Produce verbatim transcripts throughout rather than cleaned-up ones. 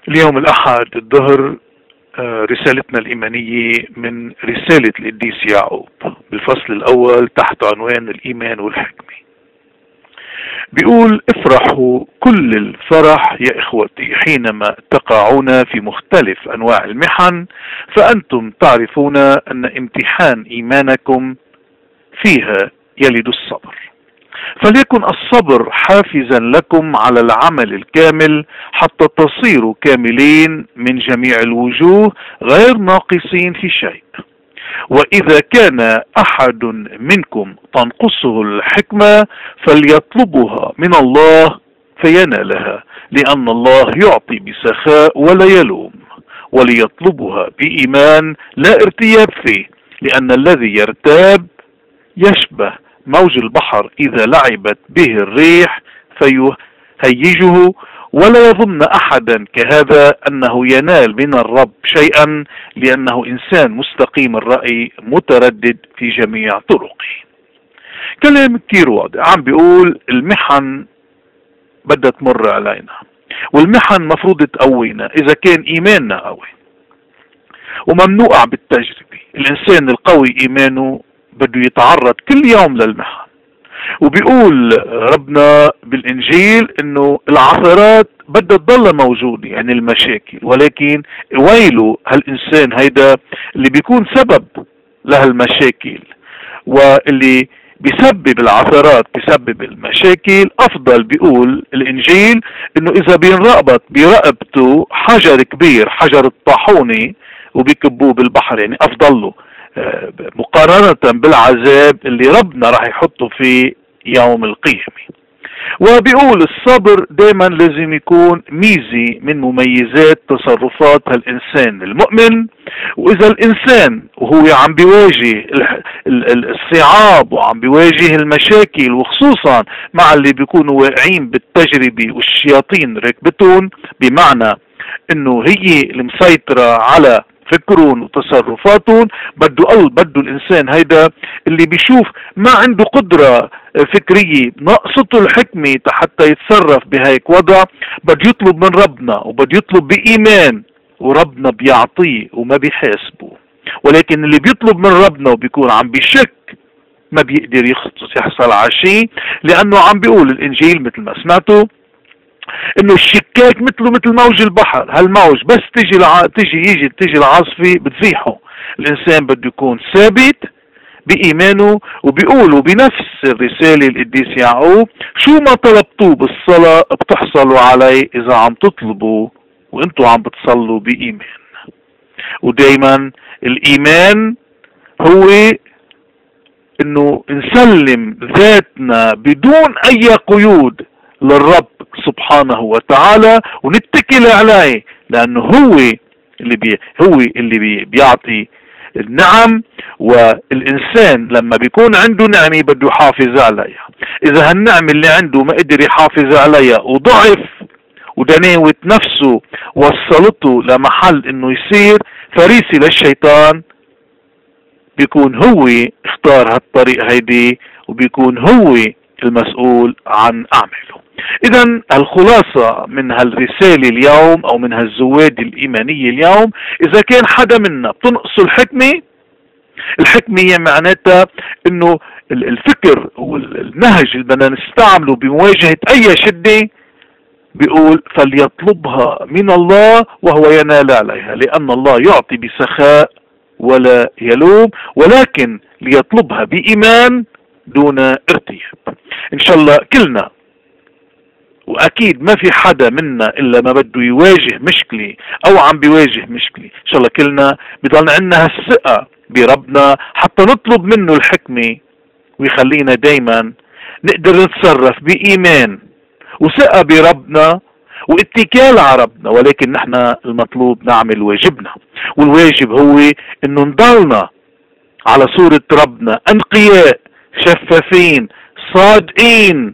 اليوم الأحد الظهر، آه، رسالتنا الإيمانية من رسالة القديس يعقوب بالفصل الأول تحت عنوان الإيمان والحكمة. بيقول: افرحوا كل الفرح يا إخوتي حينما تقعون في مختلف أنواع المحن، فأنتم تعرفون أن امتحان إيمانكم فيها يلد الصبر. فليكن الصبر حافزا لكم على العمل الكامل حتى تصيروا كاملين من جميع الوجوه غير ناقصين في شيء. وإذا كان أحد منكم تنقصه الحكمة فليطلبها من الله فينالها، لأن الله يعطي بسخاء ولا يلوم، وليطلبها بإيمان لا ارتياب فيه، لأن الذي يرتاب يشبه موج البحر إذا لعبت به الريح فيهيجه، ولا يظن أحدا كهذا أنه ينال من الرب شيئا، لأنه إنسان مستقيم الرأي متردد في جميع طرقه. كلام كتير واضح، عم بيقول المحن بدها تمر علينا، والمحن مفروض تقوينا إذا كان إيماننا قوي وممنوع بالتجربة. الإنسان القوي إيمانه بده يتعرض كل يوم للمحن، وبيقول ربنا بالإنجيل إنه العثرات بدها تضل موجودة، يعني المشاكل، ولكن ويله هالإنسان هيدا اللي بيكون سبب لهالمشاكل، واللي بيسبب العثرات بيسبب المشاكل. أفضل بيقول الإنجيل إنه إذا بينرقبط برقبته حجر كبير، حجر الطاحونة، وبيكبوه بالبحر، يعني أفضل له مقارنة بالعذاب اللي ربنا راح يحطه في يوم القيامة. وبيقول الصبر دايما لازم يكون ميزة من مميزات تصرفات هالإنسان المؤمن. وإذا الإنسان وهو عم بيواجه الصعاب وعم بيواجه المشاكل، وخصوصا مع اللي بيكونوا واقعين بالتجربة والشياطين راكبتهم، بمعنى انه هي المسيطرة على فكرون وتصرفاتهم، بده قل بده الانسان هيدا اللي بيشوف ما عنده قدرة فكرية، ناقصته الحكمة حتى يتصرف بهيك وضع، بده يطلب من ربنا وبده يطلب بإيمان، وربنا بيعطيه وما بيحاسبه. ولكن اللي بيطلب من ربنا وبيكون عم بيشك ما بيقدر يحصل على شيء، لأنه عم بيقول الإنجيل مثل ما سمعتوا انه الشكاك مثله مثل موج البحر. هالموج بس تيجي الع... تيجي يجي تيجي العاصفة بتزيحه. الانسان بده يكون ثابت بإيمانه. وبيقولوا بنفس الرسالة القديس يعقوب: شو ما طلبتوه بالصلاة بتحصلوا عليه إذا عم تطلبوا وانتوا عم بتصلوا بإيمان. ودايما الإيمان هو انه نسلم ذاتنا بدون اي قيود للرب سبحانه وتعالى ونتكل عليه، لانه هو اللي بي هو اللي بي بيعطي النعم. والانسان لما بيكون عنده نعمه بده يحافظ عليها. اذا هالنعمه اللي عنده ما قدر يحافظ عليها وضعف ودناوة نفسه وصلته لمحل انه يصير فريسي للشيطان، بيكون هو اختار هالطريق هيدي، وبيكون هو المسؤول عن اعماله. اذا الخلاصة من هالرسالة اليوم او من هالزواد الايمانية اليوم: اذا كان حدا منا بتنقص الحكمة، الحكمة هي معناتها انه الفكر والنهج اللي بدنا نستعمله بمواجهة اي شدة، بيقول فليطلبها من الله وهو ينال عليها، لان الله يعطي بسخاء ولا يلوم، ولكن ليطلبها بإيمان دون ارتياب. ان شاء الله كلنا، واكيد ما في حدا منا الا ما بده يواجه مشكلة او عم بيواجه مشكلة، ان شاء الله كلنا بضل عندنا هالثقة بربنا حتى نطلب منه الحكمة، ويخلينا دايما نقدر نتصرف بإيمان وثقة بربنا واتكال على ربنا. ولكن نحن المطلوب نعمل واجبنا، والواجب هو انه نضلنا على صورة ربنا، انقياء، شفافين، صادقين،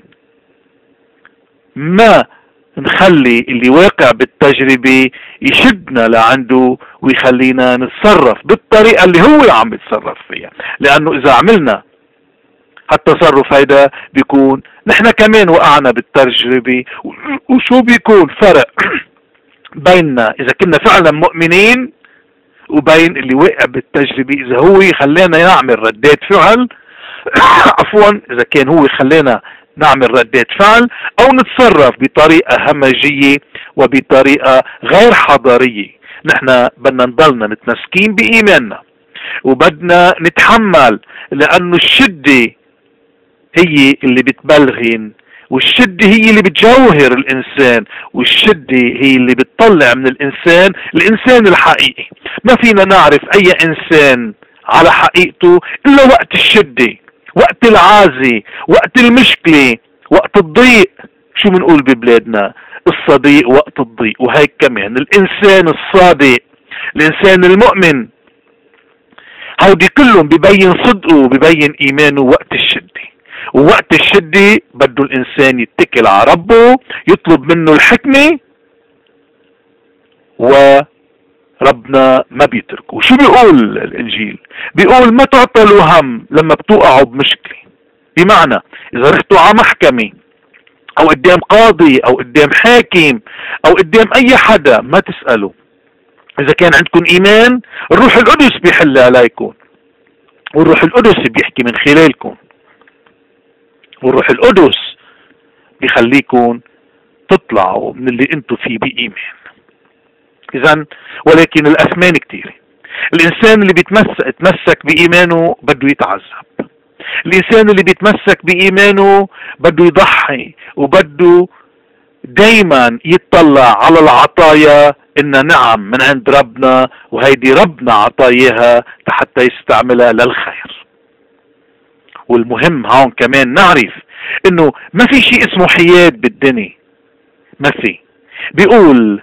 ما نخلي اللي واقع بالتجربة يشدنا لعنده ويخلينا نتصرف بالطريقة اللي هو عم يتصرف فيها. لانه اذا عملنا هالتصرف هيدا بيكون نحن كمان وقعنا بالتجربة. وشو بيكون فرق بيننا اذا كنا فعلا مؤمنين وبين اللي وقع بالتجربة، اذا هو خلينا نعمل ردات فعل عفوا اذا كان هو خلينا نعمل ردات فعل او نتصرف بطريقة همجية وبطريقة غير حضارية. نحن بدنا نضلنا متمسكين بإيماننا وبدنا نتحمل، لأنه الشدة هي اللي بتبلغن، والشدة هي اللي بتجوهر الإنسان، والشدة هي اللي بتطلع من الإنسان الإنسان الحقيقي. ما فينا نعرف أي إنسان على حقيقته إلا وقت الشدة، وقت العازة، وقت المشكلة، وقت الضيق. شو بنقول ببلادنا؟ الصديق وقت الضيق. وهيك كمان الإنسان الصادق، الإنسان المؤمن، هودي كلهم ببين صدقه وببين إيمانه وقت الشدة. ووقت الشدة بده الإنسان يتكل على ربه، يطلب منه الحكمة، وربنا ما بيتركه. وشو بيقول الإنجيل؟ بيقول ما تعطلوا هم لما بتوقعوا بمشكلة. بمعنى إذا رحتوا على محكمة أو قدام قاضي أو قدام حاكم أو قدام أي حدا، ما تسألوا. إذا كان عندكم إيمان، الروح القدس بيحل عليكم، والروح القدس بيحكي من خلالكم، والروح القدس بيخليكم تطلعوا من اللي انتم فيه بإيمان. إذن ولكن الأثمان كتير. الإنسان اللي بيتمسك يتمسك بإيمانه بده يتعذب. الإنسان اللي بيتمسك بإيمانه بده يضحي، وبده دايما يتطلع على العطايا إنها نعم من عند ربنا، وهيدي ربنا عطاياها حتى يستعملها للخير. والمهم هون كمان نعرف انه ما في شيء اسمه حياد بالدنيا، ما في. بيقول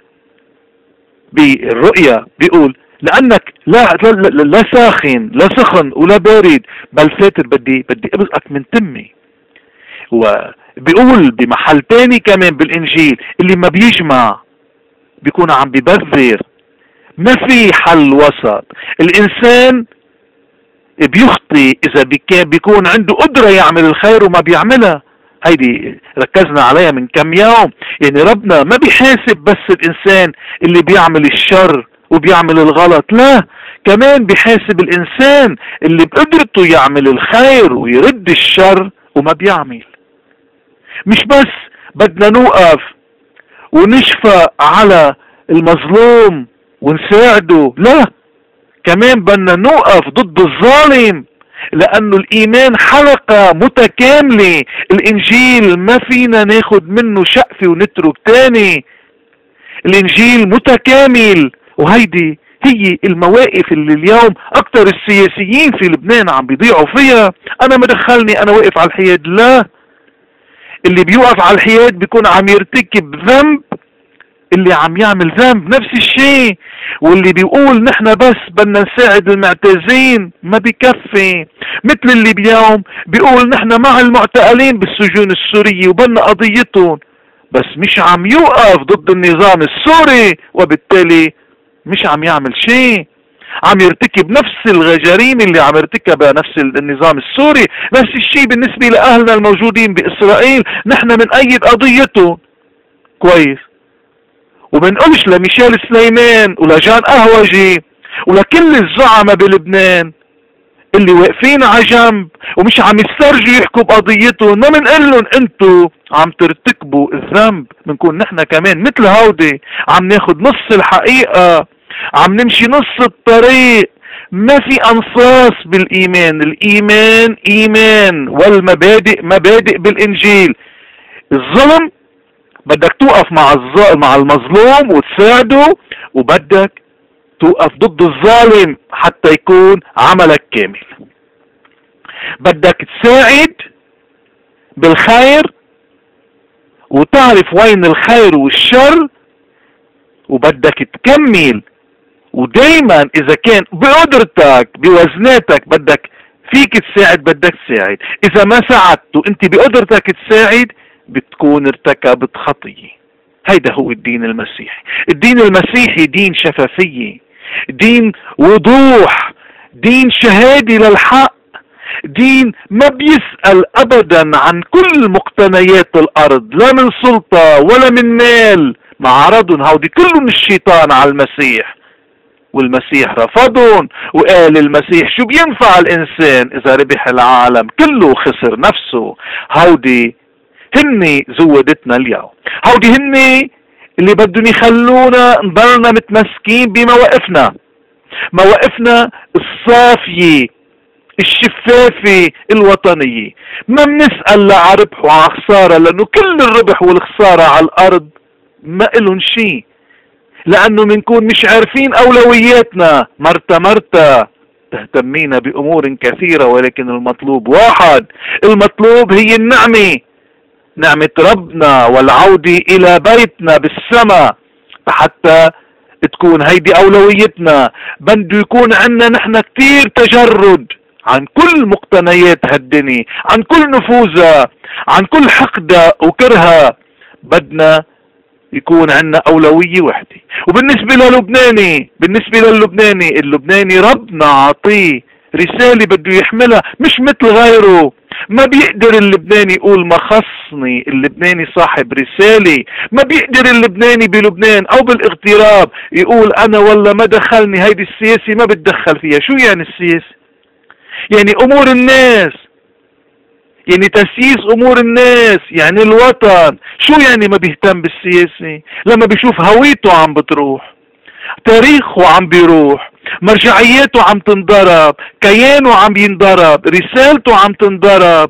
بالرؤيا، بيقول لانك لا لا, لا, لا ساخن لا سخن ولا بارد، بل فاتر بدي بدي ابزقك من تمي. وبيقول بمحل تاني كمان بالانجيل اللي ما بيجمع بيكون عم بيبذر. ما في حل وسط. الانسان بيخطي اذا بيكون عنده قدرة يعمل الخير وما بيعملها. هيدي ركزنا عليها من كم يوم. يعني ربنا ما بيحاسب بس الانسان اللي بيعمل الشر وبيعمل الغلط، لا، كمان بيحاسب الانسان اللي بقدرته يعمل الخير ويرد الشر وما بيعمل. مش بس بدنا نوقف ونشفق على المظلوم ونساعده، لا، كمان بدنا نوقف ضد الظالم، لأنه الإيمان حلقة متكاملة. الإنجيل ما فينا ناخد منه شقفة ونترك تاني. الإنجيل متكامل، وهيدي هي المواقف اللي اليوم أكتر السياسيين في لبنان عم بيضيعوا فيها. أنا ما دخلني، أنا واقف على الحياد. لا، اللي بيوقف على الحياد بيكون عم يرتكب ذنب، اللي عم يعمل ذنب نفس الشيء. واللي بيقول نحن بس بدنا نساعد المعتزين ما بيكفي. مثل اللي بيوم بيقول نحن مع المعتقلين بالسجون السورية وبدنا قضيتهم، بس مش عم يوقف ضد النظام السوري، وبالتالي مش عم يعمل شيء. عم يرتكب نفس الجريمة اللي عم يرتكبها نفس النظام السوري. نفس الشيء بالنسبة لأهلنا الموجودين بإسرائيل، نحن بنأيد قضيتهم كويس، ومنقولش لميشيل سليمان ولجان قهوجي ولكل الزعماء بلبنان اللي واقفين على جنب ومش عم يسترجوا يحكوا بقضيتهم، ما منقلن انتوا عم ترتكبوا الذنب. بنكون نحن كمان مثل هودي عم ناخد نص الحقيقة، عم نمشي نص الطريق. ما في انصاص بالايمان. الايمان ايمان والمبادئ مبادئ بالانجيل. الظلم بدك توقف مع الظالم مع المظلوم وتساعده، وبدك توقف ضد الظالم حتى يكون عملك كامل. بدك تساعد بالخير وتعرف وين الخير والشر، وبدك تكمل. ودايما اذا كان بقدرتك بوزناتك بدك فيك تساعد، بدك تساعد. اذا ما ساعدت وانت بقدرتك تساعد بتكون ارتكبت خطية. هيدا هو الدين المسيحي. الدين المسيحي دين شفافية، دين وضوح، دين شهادة للحق، دين ما بيسأل ابدا عن كل مقتنيات الارض، لا من سلطة ولا من مال، ما عرضهم هودي كلهم الشيطان على المسيح، والمسيح رفضهم وقال المسيح شو بينفع الانسان اذا ربح العالم كله خسر نفسه. هودي هني زودتنا اليوم، هودي هني اللي بدهم يخلونا نضلنا متمسكين بمواقفنا، مواقفنا الصافية الشفافة الوطنية. ما بنسأل لا على ربح وعلى خسارة، لأنه كل الربح والخسارة على الأرض ما إلهم شيء، لأنه منكون مش عارفين أولوياتنا. مرتا مرتا تهتمين بأمور كثيرة ولكن المطلوب واحد، المطلوب هي النعمة، نعمة ربنا والعودة إلى بيتنا بالسماء، حتى تكون هيدي أولويتنا. بده يكون عنا نحن كتير تجرد عن كل مقتنيات هالدنيا، عن كل نفوذها، عن كل حقدها وكرهها. بدنا يكون عنا أولوية وحدة. وبالنسبة للبناني، بالنسبة للبناني اللبناني ربنا عطيه رسالة بده يحملها، مش مثل غيره. ما بيقدر اللبناني يقول ما خصني، اللبناني صاحب رسالة. ما بيقدر اللبناني بلبنان او بالاغتراب يقول انا والله ما دخلني هيدي السياسة، ما بتدخل فيها. شو يعني السياسة؟ يعني امور الناس، يعني تسييس امور الناس، يعني الوطن. شو يعني ما بيهتم بالسياسة؟ لما بيشوف هويته عم بتروح، تاريخه عم بيروح، مرجعياته عم تنضرب، كيانه عم ينضرب، رسالته عم تنضرب.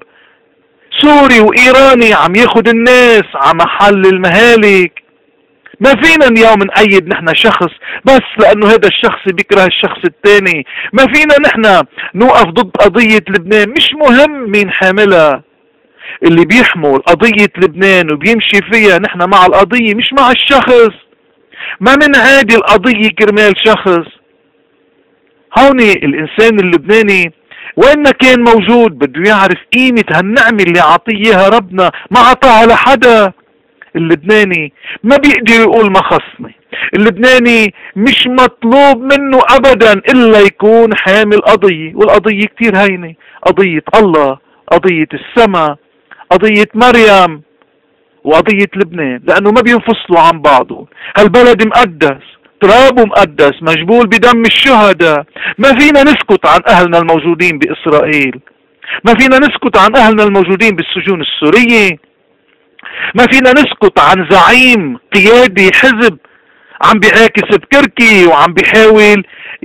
سوري وايراني عم ياخد الناس على محل المهالك. ما فينا اليوم نأيد نحن شخص بس لانه هذا الشخص بيكره الشخص الثاني. ما فينا نحن نوقف ضد قضية لبنان، مش مهم مين حاملها. اللي بيحمل قضية لبنان وبيمشي فيها نحن مع القضية مش مع الشخص. ما منعادي القضية كرمال شخص. هوني الانسان اللبناني وين ما كان موجود بده يعرف قيمة هالنعمة اللي عطيها ربنا، ما عطاها لحدا. اللبناني ما بيقدر يقول ما خصني. اللبناني مش مطلوب منه ابدا الا يكون حامل قضية، والقضية كتير هينة، قضية الله، قضية السماء، قضية مريم، وقضية لبنان، لانه ما بينفصلوا عن بعضهم. هالبلد مقدس، ترابه مقدس، مجبول بدم الشهداء. ما فينا نسكت عن اهلنا الموجودين باسرائيل، ما فينا نسكت عن اهلنا الموجودين بالسجون السورية، ما فينا نسكت عن زعيم قيادي حزب عم بيعاكس بكركي وعم بيحاول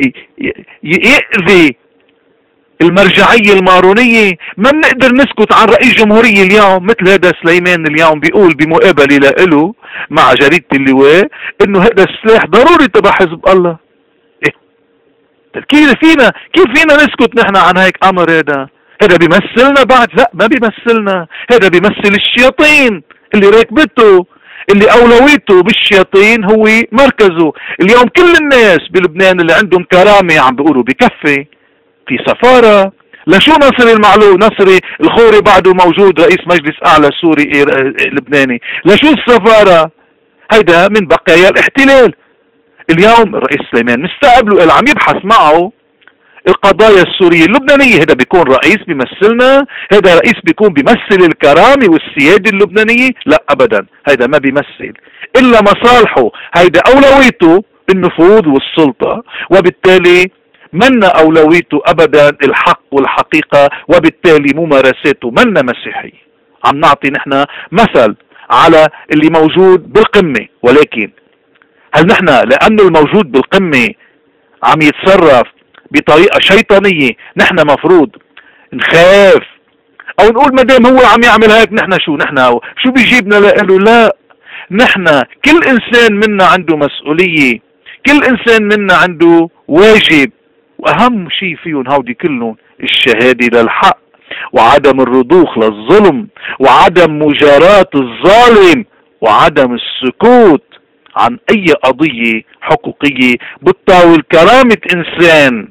يأذي المرجعية المارونية. ما بنقدر نسكت عن رئيس جمهورية اليوم مثل هذا سليمان اليوم بيقول بمقابلة له مع جريدة اللواء انه هذا السلاح ضروري تبع حزب الله. إيه؟ كيف فينا كيف فينا نسكت نحن عن هيك امر؟ هذا هذا بيمثلنا بعد؟ لا ما بيمثلنا، هذا بيمثل الشياطين اللي راكبته، اللي اولويته بالشياطين هو مركزه. اليوم كل الناس بلبنان اللي عندهم كرامة عم بيقولوا بكفي في سفارة. لشو نصري المعلول نصري الخوري بعده موجود رئيس مجلس اعلى سوري لبناني؟ لشو السفارة؟ هيدا من بقايا الاحتلال. اليوم الرئيس سليمان مستقبله اللي عم يبحث معه القضايا السورية اللبنانية. هذا بيكون رئيس بيمثلنا؟ هذا رئيس بيكون بيمثل الكرامة والسيادة اللبنانية؟ لا ابدا، هذا ما بيمثل الا مصالحه. هيدا اولويته النفوذ والسلطة، وبالتالي منا اولويته ابدا الحق والحقيقة، وبالتالي ممارساته منا مسيحية. عم نعطي نحن مثل على اللي موجود بالقمة، ولكن هل نحن لانه الموجود بالقمة عم يتصرف بطريقة شيطانية نحن مفروض نخاف او نقول ما دام هو عم يعمل هيك نحن شو نحن شو بيجيبنا له؟ لا، نحن كل انسان منا عنده مسؤولية، كل انسان منا عنده واجب، واهم شيء فيهم هودي كلهم الشهادة للحق، وعدم الرضوخ للظلم، وعدم مجاراة الظالم، وعدم السكوت عن اي قضية حقوقية بتطاول كرامة انسان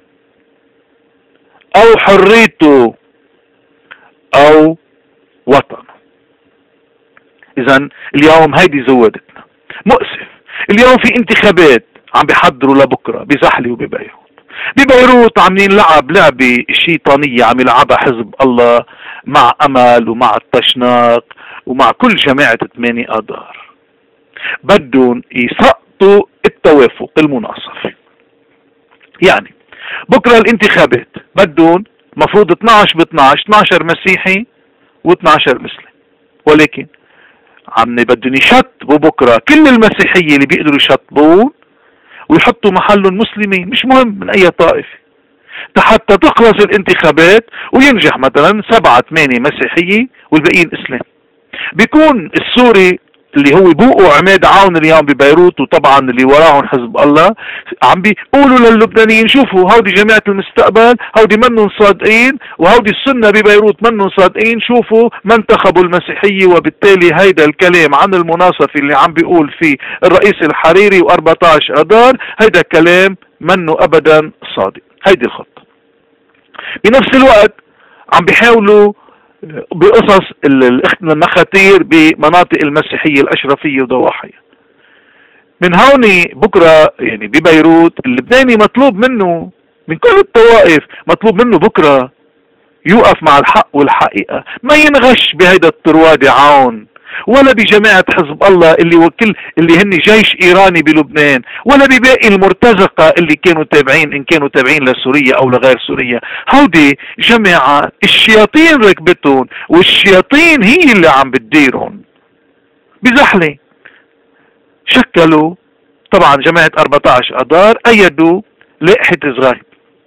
او حريته او وطنه. اذا اليوم هيدي زودتنا. مؤسف اليوم في انتخابات عم بيحضروا لبكرة بزحلي وببيروت. ببيروت عم ينلعب لعبة شيطانية عم يلعبها حزب الله مع امل ومع التشناق ومع كل جماعة ثمانية اذار. بدهم يسقطوا التوافق المناصف. يعني بكره الانتخابات بدهم مفروض اثنعش ب اثنعش، اثنعش مسيحي واثنعش مسلم، ولكن عم بدهم يشطبوا بكره كل المسيحيه اللي بيقدروا يشطبون ويحطوا محلهم مسلمين، مش مهم من اي طائفه، حتى تخلص الانتخابات وينجح مثلا سبعة ثمانية مسيحية والباقيين اسلام. بيكون السوري اللي هو بوقوا عماد عون اليوم ببيروت، وطبعا اللي وراهم حزب الله، عم بيقولوا للبنانيين شوفوا هودي جماعة المستقبل، هودي منهم صادقين، وهودي السنة ببيروت منهم صادقين، شوفوا ما انتخبوا المسيحية. وبالتالي هيدا الكلام عن المناصف اللي عم بيقول فيه الرئيس الحريري و14 اذار، هيدا كلام منه ابدا صادق. هيدي الخطة. بنفس الوقت عم بيحاولوا بقصص المخاتير بمناطق المسيحية الأشرفية وضواحيها. من هون بكرة يعني ببيروت اللبناني مطلوب منه من كل الطوائف، مطلوب منه بكرة يوقف مع الحق والحقيقة، ما ينغش بهيدا الطروادة عون، ولا بجماعة حزب الله اللي وكل اللي هن جيش ايراني بلبنان، ولا بباقي المرتزقة اللي كانوا تابعين، ان كانوا تابعين لسوريا او لغير سوريا. هودي جماعة الشياطين ركبتهم، والشياطين هي اللي عم بتديرهم. بزحلة شكلوا طبعا جماعة أربعتاشر اذار، ايدوا لائحة صغير.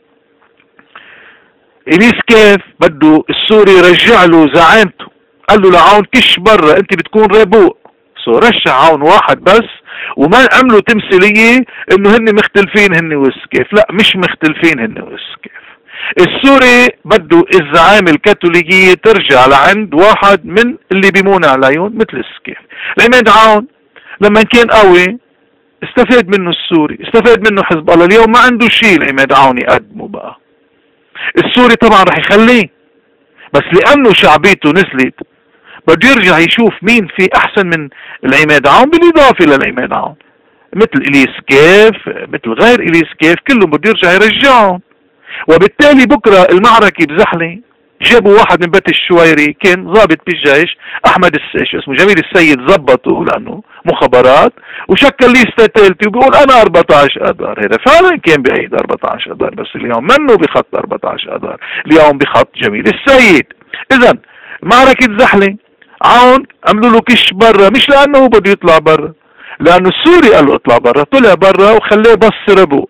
إليس كيف بده السوري رجع له زعامته، قال له لعون كش برا انت بتكون رابوق. سو رشع عون واحد بس، وما عملوا تمثيلية انه هن مختلفين هن والسكيف. لا، مش مختلفين هن والسكيف. السوري بده الزعامة الكاثوليكية ترجع لعند واحد من اللي بيمون عليهم مثل السكيف. العماد عون لما كان قوي استفاد منه السوري، استفاد منه حزب الله. اليوم ما عنده شيء العماد عون يقدمه بقى. السوري طبعا رح يخليه، بس لانه شعبيته نزلت بده يرجع يشوف مين في احسن من العماد عون، بالاضافه للعماد عون مثل اليس كيف، مثل غير اليس كيف، كلهم بده يرجع يرجعهم. وبالتالي بكره المعركه بزحله جابوا واحد من بيت الشويري كان ضابط بالجيش، احمد الس... اسمه جميل السيد، زبطه لانه مخابرات، وشكل ليسته ثالثه وبيقول انا أربعتاشر اذار. هذا فعلا كان بايد أربعتاشر اذار، بس اليوم منه بخط أربعتاشر اذار، اليوم بخط جميل السيد. اذا معركه زحله عون عملوا له كش برا، مش لانه هو بده يطلع برا، لانه السوري قال له اطلع برا، طلع برا وخلاه بص ربو.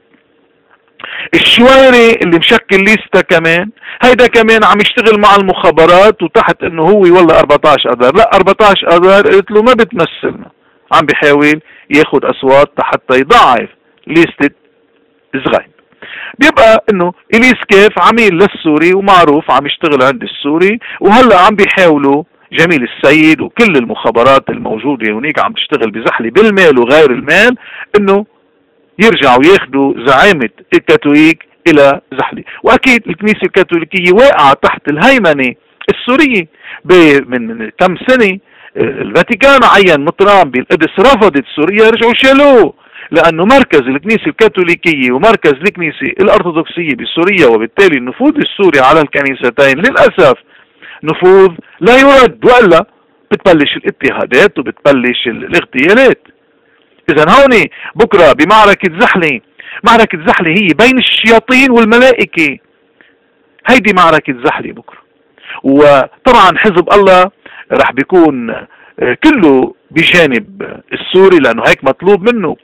الشويري اللي مشكل ليستا كمان، هيدا كمان عم يشتغل مع المخابرات وتحت انه هو والله أربعتاشر اذار. لا، أربعتاشر اذار قلت له ما بتمثلنا، عم بيحاول ياخد اصوات حتى يضاعف ليستة صغير. بيبقى انه اليس كيف عميل للسوري ومعروف عم يشتغل عند السوري، وهلا عم بيحاولوا جميل السيد وكل المخابرات الموجودة هناك عم تشتغل بزحلة بالمال وغير المال انه يرجعوا ياخدوا زعامة الكاثوليك الى زحلة. واكيد الكنيسة الكاثوليكية واقعة تحت الهيمنة السورية. من كم سنة الفاتيكان عين مطران بالقدس، رفضت سوريا، رجعوا شالوه، لانه مركز الكنيسة الكاثوليكية ومركز الكنيسة الارثوذكسية بسوريا، وبالتالي النفوذ السوري على الكنيستين للاسف نفوذ لا يرد، والا بتبلش الاضطهادات وبتبلش الاغتيالات. اذا هون بكره بمعركة زحلة، معركة زحلة هي بين الشياطين والملائكة. هيدي معركة زحلة بكره. وطبعا حزب الله رح بيكون كله بجانب السوري لانه هيك مطلوب منه.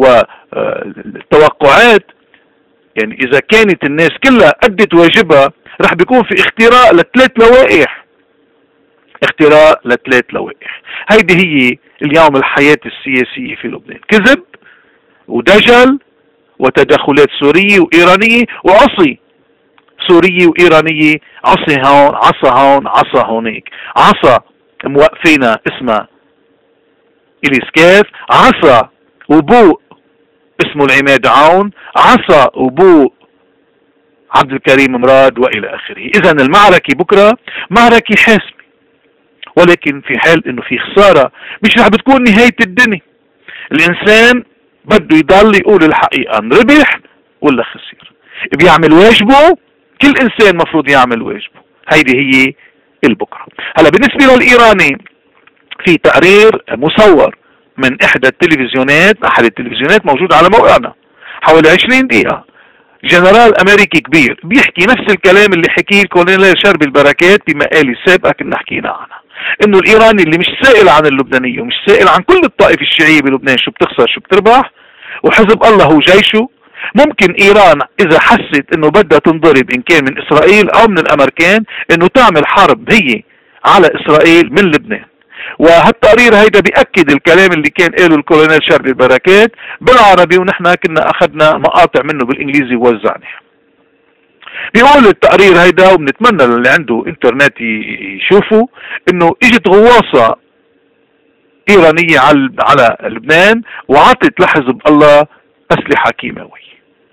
والتوقعات يعني اذا كانت الناس كلها ادت واجبها رح بيكون في اختراق لثلاث لوائح، اختراق لثلاث لوائح. هيدي هي اليوم الحياة السياسية في لبنان، كذب ودجل وتدخلات سورية وإيرانية وعصي سورية وإيرانية، عصي هون عصا هون عصا هونيك، عصا موقفينا اسمها إليس كيف، عصا وبوق اسمه العماد عون، عصا وبوق عبد الكريم مراد والى اخره. اذا المعركة بكرة معركة حاسمة، ولكن في حال انه في خسارة مش رح بتكون نهاية الدنيا. الانسان بده يضل يقول الحقيقة، ربح ولا خسر، بيعمل واجبه. كل انسان مفروض يعمل واجبه. هيدي هي البكرة. هلا بالنسبة للايراني في تقرير مصور من احدى التلفزيونات، احد التلفزيونات موجود على موقعنا، حوالي عشرين دقيقة، جنرال امريكي كبير بيحكي نفس الكلام اللي حكيه الكولونيل شربي البركات بمقالي السابقة كنا حكينا عنها، انه الايراني اللي مش سائل عن اللبنانية ومش سائل عن كل الطائفة الشيعية بلبنان شو بتخسر شو بتربح، وحزب الله هو جيشه. ممكن ايران اذا حست انه بدها تنضرب ان كان من اسرائيل او من الامريكان انه تعمل حرب هي على اسرائيل من لبنان. وهالتقرير هيدا بيأكد الكلام اللي كان قاله الكولونيل شربي البركات بالعربي، ونحن كنا اخذنا مقاطع منه بالانجليزي ووزعناها. بيقول التقرير هيدا، وبنتمنى للي عنده انترنت يشوفوا، انه اجت غواصة ايرانية على لبنان وعطت لحزب الله اسلحة كيماوية.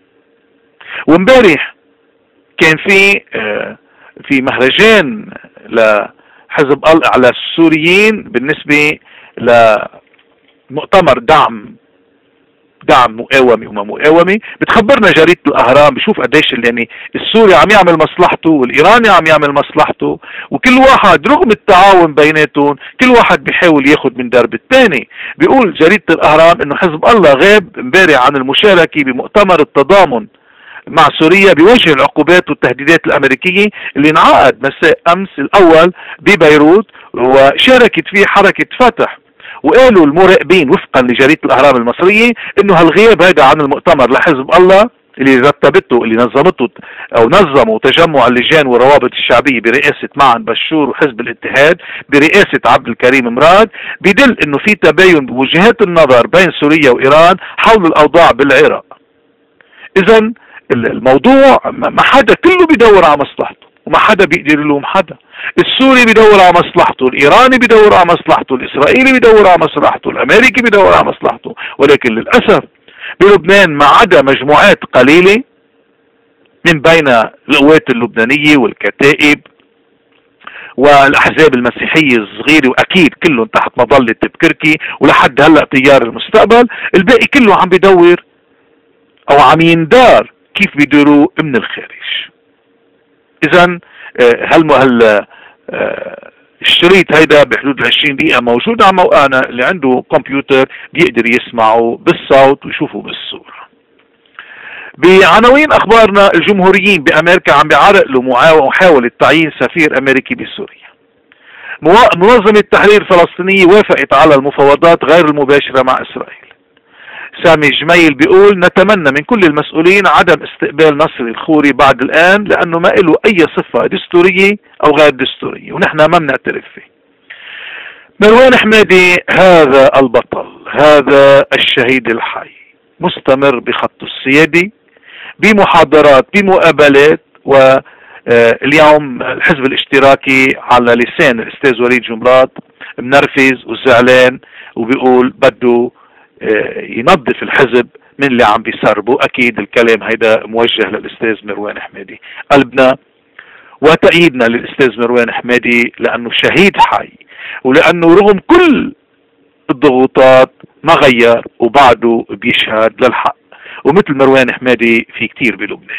وامبارح كان في في مهرجان لحزب الله على السوريين بالنسبة لمؤتمر دعم دعم مقاومي وما مقاومي. بتخبرنا جريدة الأهرام بشوف قديش اللي يعني السوري عم يعمل مصلحته والإيراني عم يعمل مصلحته، وكل واحد رغم التعاون بيناتهم كل واحد بيحاول ياخد من درب الثاني. بيقول جريدة الأهرام إنه حزب الله غاب امبارح عن المشاركة بمؤتمر التضامن مع سوريا بوجه العقوبات والتهديدات الأمريكية اللي انعقد مساء أمس الأول ببيروت، وشاركت فيه حركة فتح. وقالوا المراقبين وفقا لجريدة الأهرام المصرية انه هالغياب هذا عن المؤتمر لحزب الله اللي رتبته اللي نظمته او نظموا تجمع اللجان والروابط الشعبية برئاسة معن بشور وحزب الاتحاد برئاسة عبد الكريم مراد، بدل انه في تباين بوجهات النظر بين سوريا وايران حول الاوضاع بالعراق. اذا الموضوع ما حدا كله بيدور على مصلحته وما حدا بيقدر يلوم حدا. السوري بيدور على مصلحته، الإيراني بيدور على مصلحته، الإسرائيلي بيدور على مصلحته، الأمريكي بيدور على مصلحته. ولكن للأسف بلبنان ما عدا مجموعات قليلة من بين القوات اللبنانية والكتائب والأحزاب المسيحية الصغيرة، وأكيد كلهم تحت مظلة بكركي ولحد هلأ تيار المستقبل، الباقي كله عم بيدور أو عم يندار كيف بيديروا من الخارج. إذا هل هل الشريط هيدا بحدود عشرين دقيقة موجود على موقعنا، اللي عنده كمبيوتر بيقدر يسمعه بالصوت ويشوفه بالصورة. بعناوين أخبارنا، الجمهوريين بأمريكا عم بيعرقلوا محاولة تعيين سفير أمريكي بسوريا. منظمة تحرير فلسطينية وافقت على المفاوضات غير المباشرة مع إسرائيل. سامي جميل بيقول نتمنى من كل المسؤولين عدم استقبال نصر الخوري بعد الآن لأنه ما له أي صفة دستورية أو غير دستورية ونحن ما بنعترف فيه. مروان حمادي هذا البطل، هذا الشهيد الحي، مستمر بخط السيادي بمحاضرات بمقابلات، واليوم الحزب الاشتراكي على لسان الأستاذ وليد جمرات منرفز وزعلان وبيقول بده ينظف الحزب من اللي عم بيسربوا. اكيد الكلام هيدا موجه للاستاذ مروان حمادي. قلبنا وتأييدنا للاستاذ مروان حمادي لانه شهيد حي، ولانه رغم كل الضغوطات ما غير وبعده بيشهد للحق، ومثل مروان حمادي في كتير بلبنان.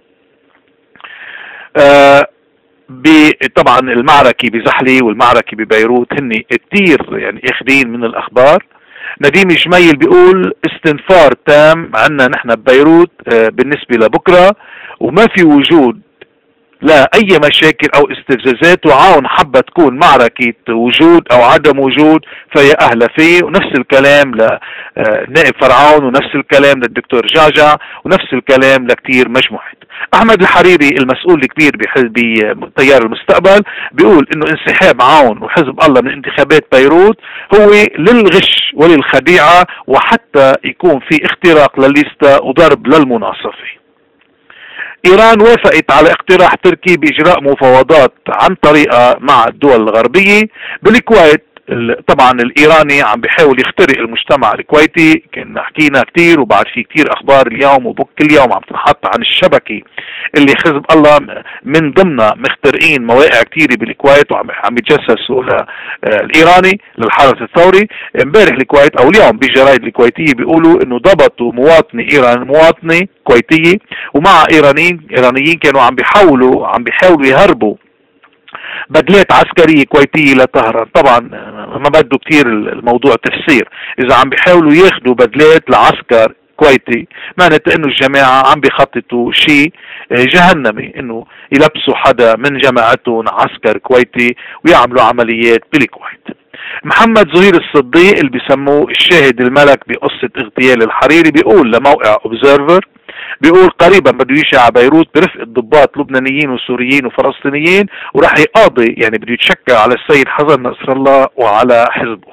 آه طبعا المعركة بزحلي والمعركة ببيروت هن كتير يعني اخذين من الاخبار. نديم جميل بيقول استنفار تام عنا نحن ببيروت بالنسبة لبكرة، وما في وجود لا اي مشاكل او استفزازات، وعاون حابة تكون معركة وجود او عدم وجود فهي اهلا فيه. ونفس الكلام لنائب فرعون، ونفس الكلام للدكتور جعجع، ونفس الكلام لكتير مجموعات. احمد الحريري المسؤول الكبير بتيار المستقبل بيقول انه انسحاب عون وحزب الله من انتخابات بيروت هو للغش وللخديعة، وحتى يكون في اختراق للليستا وضرب للمناصفة. ايران وافقت على اقتراح تركي باجراء مفاوضات عن طريقة مع الدول الغربية. بالكويت طبعا الايراني عم بيحاول يخترق المجتمع الكويتي، كنا حكينا كتير وبعد في كتير اخبار اليوم وبك كل يوم عم تنحط عن الشبكة اللي حزب الله من ضمنها مخترقين مواقع كتيرة بالكويت وعم عم يتجسسوا الايراني للحرس الثوري. امبارح الكويت او اليوم بالجرايد الكويتية بيقولوا انه ضبطوا مواطنة ايران مواطنة كويتية ومع ايرانيين ايرانيين كانوا عم بيحاولوا عم بيحاولوا يهربوا بدلات عسكرية كويتية لطهران. طبعا ما بده كتير الموضوع تفسير. اذا عم بيحاولوا ياخدوا بدلات لعسكر كويتي معناتها انه الجماعة عم بيخططوا شيء جهنمي، انه يلبسوا حدا من جماعتهم عسكر كويتي ويعملوا عمليات بالكويت. محمد زهير الصديق اللي بيسموه الشاهد الملك بقصة اغتيال الحريري بيقول لموقع اوبزرفر، بيقول قريبا بده يشع بيروت برفقة ضباط لبنانيين وسوريين وفلسطينيين وراح يقاضي، يعني بده يتشكى على السيد حسن نصر الله وعلى حزبه.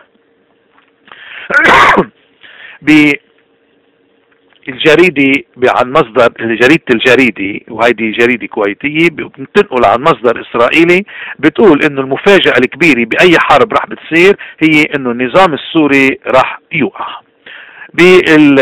بالجريدة عن مصدر جريدة الجريدة، وهيدي جريدة كويتية بتنقل عن مصدر اسرائيلي، بتقول انه المفاجأة الكبيرة بأي حرب راح بتصير هي انه النظام السوري راح يوقع. بال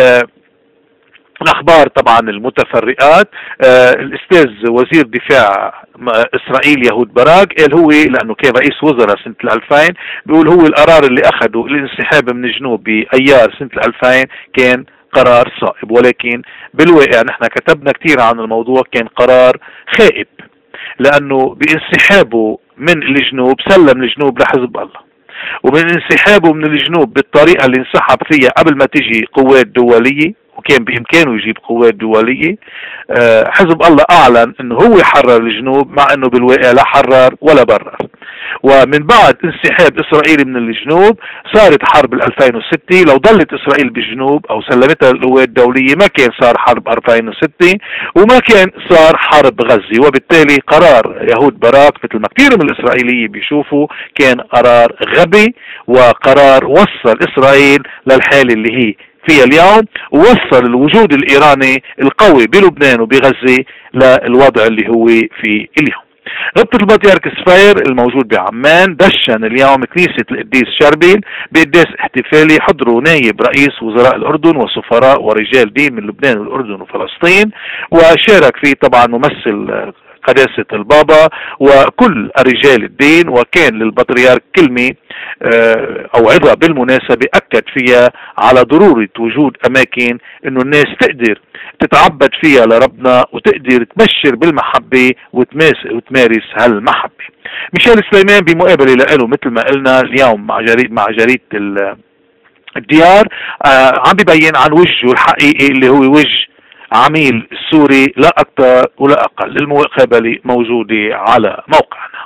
الاخبار طبعا المتفرقات، آه الاستاذ وزير دفاع اسرائيل يهود باراك قال هو لانه كان رئيس وزراء سنة الألفين، بيقول هو القرار اللي اخذه الانسحاب من الجنوب بايار سنة الألفين كان قرار صائب، ولكن بالواقع نحن كتبنا كثير عن الموضوع، كان قرار خائب لانه بانسحابه من الجنوب سلم الجنوب لحزب الله، ومن انسحابه من الجنوب بالطريقة اللي انسحب فيها قبل ما تجي قوات دولية وكان بإمكانه يجيب قوات دولية، حزب الله أعلن أنه هو يحرر الجنوب مع أنه بالواقع لا حرر ولا برر. ومن بعد انسحاب إسرائيل من الجنوب صارت حرب ألفين وستة، لو ضلت إسرائيل بالجنوب أو سلمتها القوات الدولية ما كان صار حرب ألفين وستة وما كان صار حرب غزة، وبالتالي قرار يهود باراك مثل ما كثير من الإسرائيليين بيشوفوا كان قرار غبي، وقرار وصل إسرائيل للحالة اللي هي فيها اليوم، ووصل الوجود الإيراني القوي بلبنان وبغزة للوضع اللي هو فيه اليوم. ربطة البطريرك سفير الموجود بعمان دشن اليوم كنيسة القديس شربيل بقداس احتفالي حضروا نايب رئيس وزراء الأردن وسفراء ورجال دين من لبنان والأردن وفلسطين، وشارك فيه طبعا ممثل قداسة البابا وكل رجال الدين، وكان للبطريرك كلمة او عظة بالمناسبة اكد فيها على ضرورة وجود اماكن انه الناس تقدر تتعبد فيها لربنا وتقدر تبشر بالمحبة وتمارس هالمحبة. ميشيل سليمان بمقابلة له مثل ما قلنا اليوم مع جريدة مع جريدة الديار عم بيبين عن وجهه الحقيقي اللي هو وجه عميل سوري لا اكثر ولا اقل. المقابلة موجودة على موقعنا.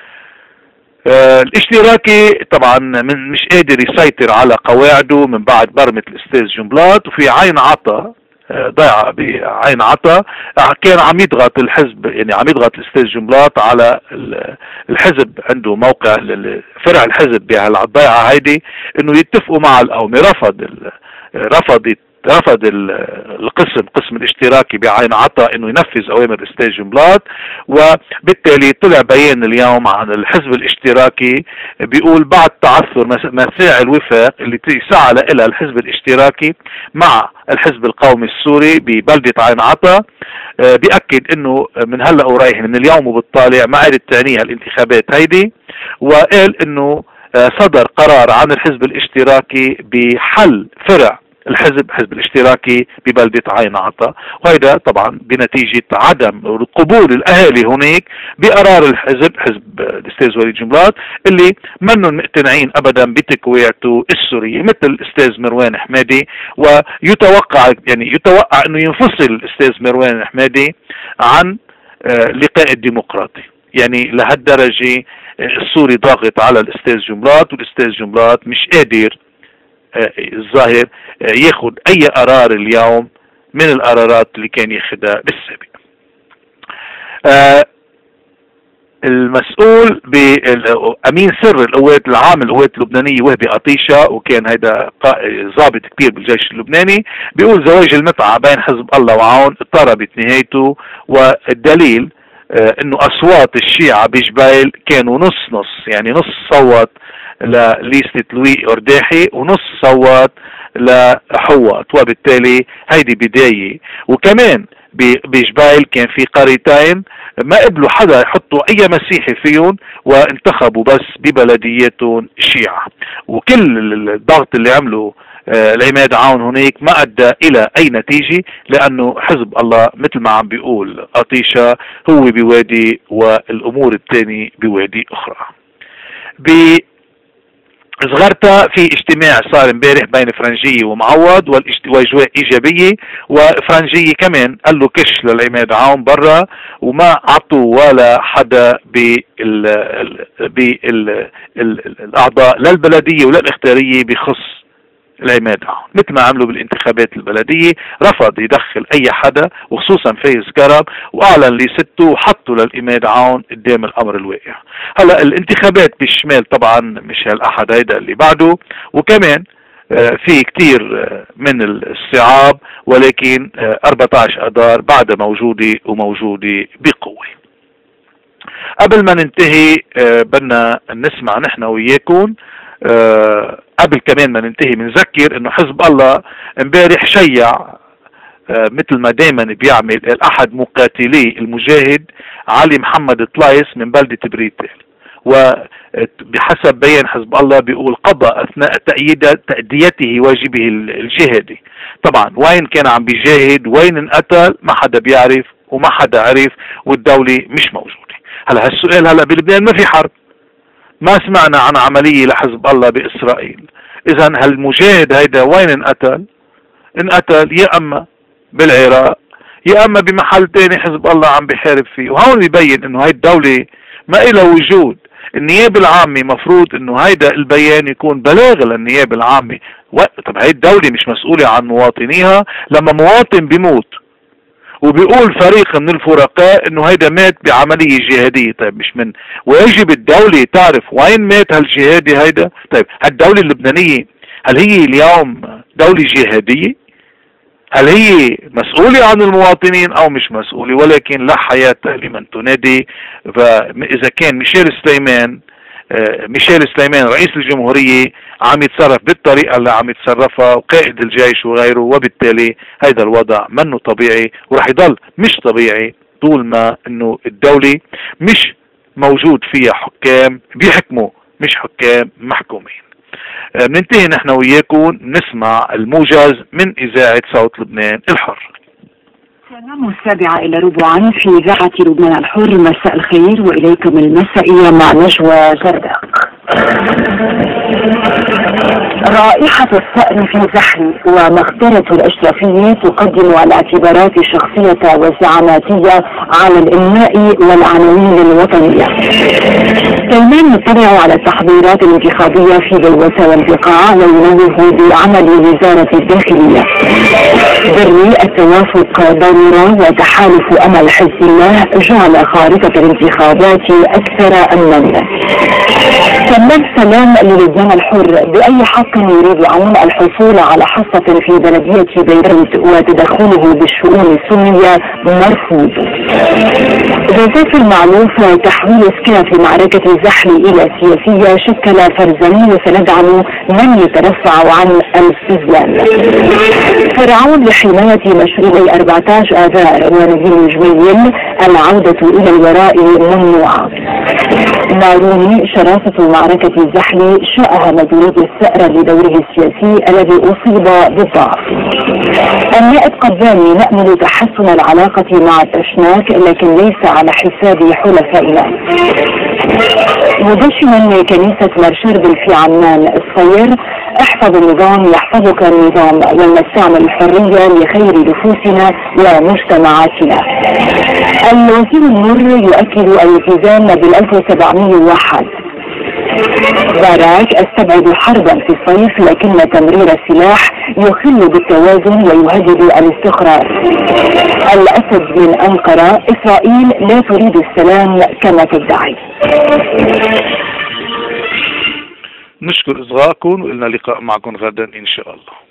آه الاشتراكي طبعا من مش قادر يسيطر على قواعده من بعد برمة الاستاذ جنبلاط، وفي عين عطا آه ضيعة بعين عطا آه كان عم يضغط الحزب، يعني عم يضغط الاستاذ جنبلاط على الحزب، عنده موقع فرع الحزب بهالضيعة هيدي انه يتفقوا مع القومي. رفض رفضت رفض القسم قسم الاشتراكي بعين عطا انه ينفذ اوامر الاستاذ جنبلاط، وبالتالي طلع بيان اليوم عن الحزب الاشتراكي بيقول بعد تعثر مساعي الوفاق اللي سعى لها الحزب الاشتراكي مع الحزب القومي السوري ببلدة عين عطا، بيأكد انه من هلا ورايح من اليوم وبالطالع ما عادت تعنيها الانتخابات هيدي، وقال انه صدر قرار عن الحزب الاشتراكي بحل فرع الحزب حزب الاشتراكي ببلدة عين عطا، وهذا طبعا بنتيجة عدم قبول الاهالي هناك بقرار الحزب حزب الاستاذ وليد جنبلاط اللي منهم مقتنعين ابدا بتكويعته السورية مثل الاستاذ مروان حمادي، ويتوقع يعني يتوقع انه ينفصل الاستاذ مروان حمادي عن اللقاء الديمقراطي. يعني لهالدرجة السوري ضاغط على الاستاذ جنبلاط، والاستاذ جنبلاط مش قادر الظاهر ياخد اي قرار اليوم من القرارات اللي كان ياخدها بالسابق. آه المسؤول بأمين سر القوات العام القوات اللبنانية وهبي قطيشة، وكان هيدا ضابط كبير بالجيش اللبناني، بيقول زواج المتعة بين حزب الله وعون اضطربت نهايته، والدليل آه انه اصوات الشيعة بجبيل كانوا نص نص، يعني نص صوت لليستة لوي أرداحي ونص صوت لحوات، وبالتالي هيدي بداية. وكمان بجبال كان في قريتين ما قبلوا حدا يحطوا اي مسيحي فيهم وانتخبوا بس ببلدياتهم الشيعة، وكل الضغط اللي عمله العماد عون هناك ما ادى الى اي نتيجة، لانه حزب الله مثل ما عم بيقول قطيشة هو بوادي والامور الثانية بوادي اخرى. بصغرتها في اجتماع صار امبارح بين فرنجية ومعوض واجواء ايجابية، وفرنجية كمان قال له كش للعماد عون برا وما عطوا ولا حدا بالاعضاء لا البلدية ولا الاختيارية بخص العماد عون، مثل ما عملوا بالانتخابات البلدية، رفض يدخل اي حدا وخصوصا فايز كرم، واعلن لسته وحطوا للعماد عون قدام الامر الواقع. هلا الانتخابات بالشمال طبعا مش هالاحد هيدا اللي بعده، وكمان في كتير من الصعاب، ولكن أربعة عشر اذار بعدها موجودة وموجودة بقوة. قبل ما ننتهي بدنا نسمع نحن وياكم، أه قبل كمان ما ننتهي بنذكر انه حزب الله امبارح شيع أه مثل ما دائما بيعمل الاحد مقاتلي المجاهد علي محمد طلايس من بلدة بريتل، وبحسب بيان حزب الله بيقول قضى اثناء تأديته واجبه الجهادي. طبعا وين كان عم بيجاهد وين انقتل ما حدا بيعرف وما حدا عرف، والدولة مش موجودة. هلا هالسؤال هلا بلبنان ما في حرب، ما سمعنا عن عملية لحزب الله بإسرائيل، إذا هالمجاهد هيدا وين انقتل؟ انقتل يا أما بالعراق يا أما بمحل تاني حزب الله عم بيحارب فيه، وهون بيبين إنه هاي الدولة ما إلها وجود. النيابة العامة مفروض إنه هيدا البيان يكون بلاغ للنيابة العامة. طب هاي الدولة مش مسؤولة عن مواطنيها؟ لما مواطن بيموت وبيقول فريق من الفرقاء انه هيدا مات بعملية جهادية، طيب مش من واجب الدولة تعرف وين مات هالجهادي هيدا؟ طيب هالدولة اللبنانية هل هي اليوم دولة جهادية؟ هل هي مسؤولة عن المواطنين او مش مسؤولة؟ ولكن لا حياة لمن تنادي. فاذا كان ميشيل سليمان ميشيل سليمان رئيس الجمهورية عم يتصرف بالطريقة اللي عم يتصرفها وقائد الجيش وغيره، وبالتالي هيدا الوضع منه طبيعي ورح يضل مش طبيعي طول ما انه الدولة مش موجود فيها حكام بيحكموا مش حكام محكومين. بننتهي نحن وياكم نسمع الموجز من إذاعة صوت لبنان الحر. السلام السابعة إلى ربعا في إذاعة لبنان الحر. مساء الخير وإليكم المسائية مع نجوى زردق. رائحة الثأر في زحل ومخترة الأشرفية تقدم الاعتبارات الشخصية والزعاماتية على الإنماء والعناوين الوطنية. سلمان يطلع على التحضيرات الانتخابية في جلوة والبقاع وينوه بعمل وزارة الداخلية. بري التوافق ضرورة وتحالف أمل حزب الله جعل خارطة الانتخابات أكثر أمنا. سلم سلام للبنان الحر بأي حق يريد عون الحصول على حصة في بلدية بيروت وتدخله بالشؤون السنية مرفوض. جوزيف المعروف تحويل سكا في معركة الزحل إلى سياسية شكل فرزا وسندعم من يترفع عن الاستسلام. فرعون لحماية مشروع أربعة عشر آذار ونجيل جويل العودة إلى الوراء ممنوعة. ماروني شراسة معركة الزحل شاءها مجلود الثأر لدوره السياسي الذي أصيب بالضعف. النائب قدامي نأمل تحسن العلاقة مع التشناك لكن ليس على حساب حلفائنا. مدشنا كنيسة مرشربل في عمان الصير احفظ النظام يحفظك النظام ولنستعمل الحرية لخير نفوسنا ومجتمعاتنا. الوزير النور يؤكد الالتزام بال ألف وسبعمئة وواحد. باراك استبعد حربا في الصيف لكن تمرير السلاح يخل بالتوازن ويهدد الاستقرار. الاسد من انقرة اسرائيل لا تريد السلام كما تدعي. نشكر إصغاءكم وإلنا لقاء معكم غدا إن شاء الله.